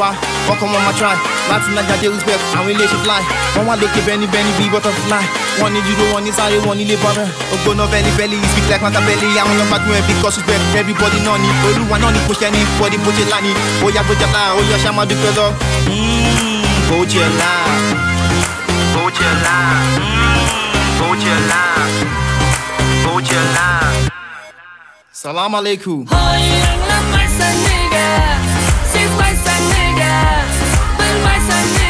wá, wọ́n kọ́ wọn máa try. Láti Naija dé Uzbek, àwọn ilé ṣe fly. Wọ́n wá lókè bẹ́ni bí butterfly. Wọ́n ní judo, wọ́n ní sáré, wọ́n nílé bọ́rẹ̀. Ògbóná bẹ́lí, you speak like Machiavelli. Àwọn ọlọ́pàá tún ẹ̀ because Uzbek, everybody náà ni. Olúwa náà ni kò ṣẹ́ ní body bó ṣe láni. Ó yá gbọ́jà láà, ó yọ ṣá máa dúpẹ́ lọ. Coachella, Coachella, Coachella, Coachella. Salam alaikum. Hồi là mai xanh nigga, xích vai xanh nigga, bên vai xanh nigga.